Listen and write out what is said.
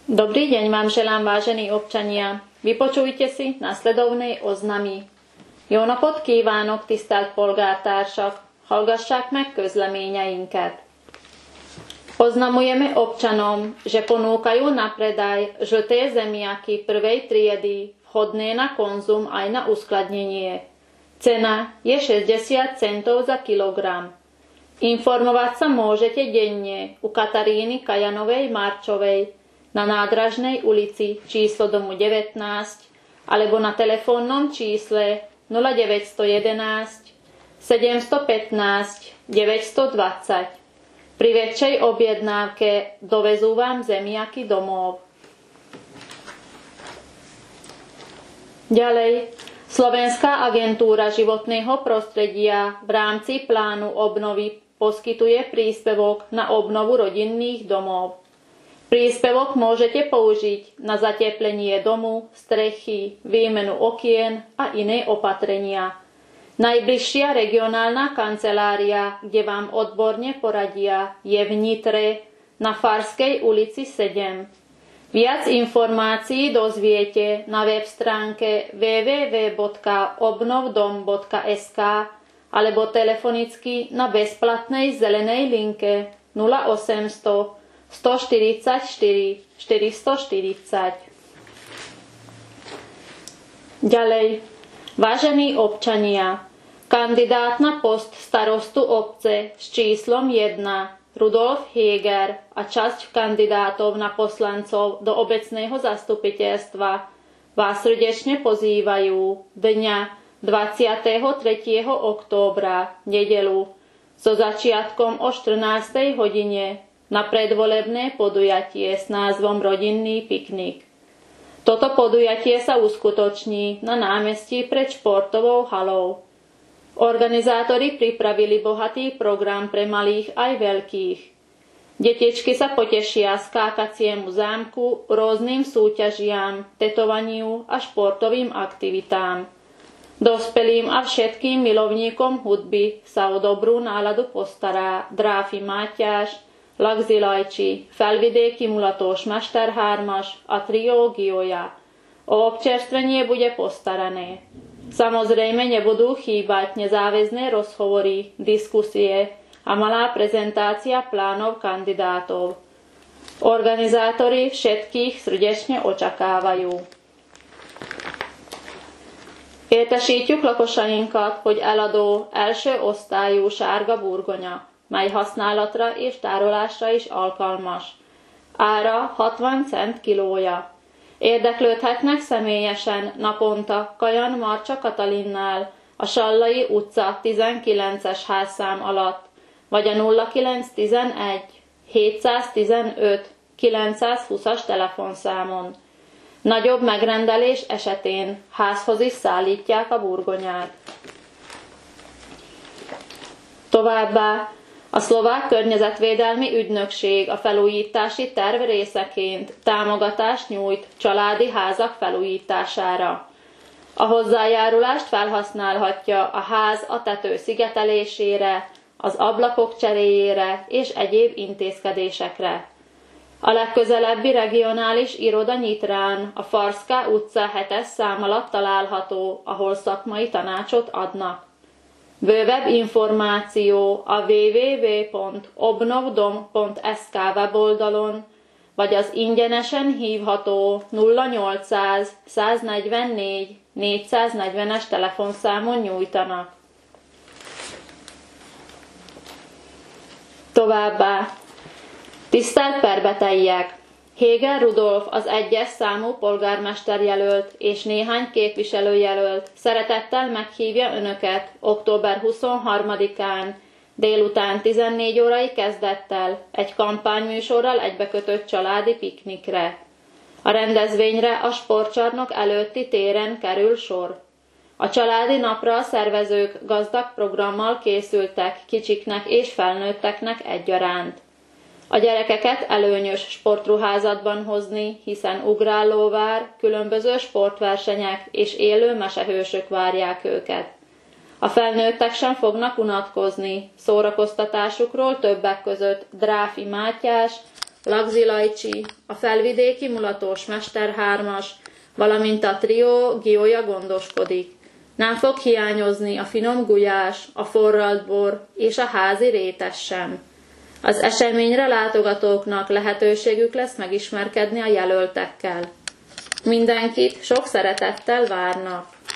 Dobrý deň vám želám, vážení občania. Vypočujte si nasledovné oznamy. Jó napot kívánok, tisztelt polgártársak! Hallgassák meg közleményeinket. Oznamujeme občanom, že ponúkajú na predaj žlté zemiaky prvej triedy, vhodné na konzum aj na uskladnenie. Cena je 60 centov za kilogram. Informovať sa môžete denne u Kataríny Kajanovej Marčovej na Nádražnej ulici číslo domu 19 alebo na telefónnom čísle 0911 715 920. Pri väčšej objednávke dovezú vám zemiaky domov. Ďalej, Slovenská agentúra životného prostredia v rámci plánu obnovy poskytuje príspevok na obnovu rodinných domov. Príspevok môžete použiť na zateplenie domu, strechy, výmenu okien a iné opatrenia. Najbližšia regionálna kancelária, kde vám odborne poradia, je v Nitre na Farskej ulici 7. Viac informácií dozviete na web stránke www.obnovdom.sk alebo telefonicky na bezplatnej zelenej linke 0800 144 440. Ďalej, vážení občania, kandidát na post starostu obce s číslom 1 Rudolf Heger a časť kandidátov na poslancov do obecného zastupiteľstva vás srdečne pozývajú dňa 23. októbra, nedeľu, so začiatkom o 14. hodine na predvolebné podujatie s názvom Rodinný piknik. Toto podujatie sa uskutoční na námestí pred športovou halou. Organizátori pripravili bohatý program pre malých aj veľkých. Detičky sa potešia skákaciemu zámku, rôznym súťažiam, tetovaniu a športovým aktivitám. Dospelým a všetkým milovníkom hudby sa o dobrú náladu postará Dráfi Mátyás, Lagzi Lajcsi, Felvidéki Mulatos Mesterhármas a Trio Gioja. O občerstvenie bude postarané. Samozrejme nebudú chýbať nezáväzné rozhovory, diskusie a malá prezentácia plánov kandidátov. Organizátori všetkých srdečne očakávajú. Értesítjük lakosainkat, hogy eladó első osztályú sárga burgonya, mely használatra és tárolásra is alkalmas. Ára 60 cent kilója. Érdeklődhetnek személyesen naponta Kajan Marcsa Katalinnál a Sallai utca 19-es házszám alatt, vagy a 0911 715 920-as telefonszámon. Nagyobb megrendelés esetén házhoz is szállítják a burgonyát. Továbbá a Szlovák Környezetvédelmi Ügynökség a felújítási terv részeként támogatást nyújt családi házak felújítására. A hozzájárulást felhasználhatja a ház a tető szigetelésére, az ablakok cseréjére és egyéb intézkedésekre. A legközelebbi regionális iroda Nyitrán, a Farska utca 7-es szám alatt található, ahol szakmai tanácsot adnak. Bővebb információ a www.obnovdom.sk weboldalon, vagy az ingyenesen hívható 0800 144 440-es telefonszámon nyújtanak. Továbbá, tisztelt perbeteiek! Heger Rudolf az 1-es számú polgármesterjelölt és néhány képviselőjelölt szeretettel meghívja Önöket október 23-án délután 14 órai kezdettel egy kampányműsorral egybekötött családi piknikre. A rendezvényre a sportcsarnok előtti téren kerül sor. A családi napra a szervezők gazdag programmal készültek kicsiknek és felnőtteknek egyaránt. A gyerekeket előnyös sportruházatban hozni, hiszen ugrálóvár, különböző sportversenyek és élő mesehősök várják őket. A felnőttek sem fognak unatkozni, szórakoztatásukról többek között Dráfi Mátyás, Lagzi Lajcsi, a felvidéki mulatós Mester 3-as, valamint a trió Gioja gondoskodik. Nem fog hiányozni a finom gulyás, a forralt bor és a házi rétes sem. Az eseményre látogatóknak lehetőségük lesz megismerkedni a jelöltekkel. Mindenkit sok szeretettel várnak.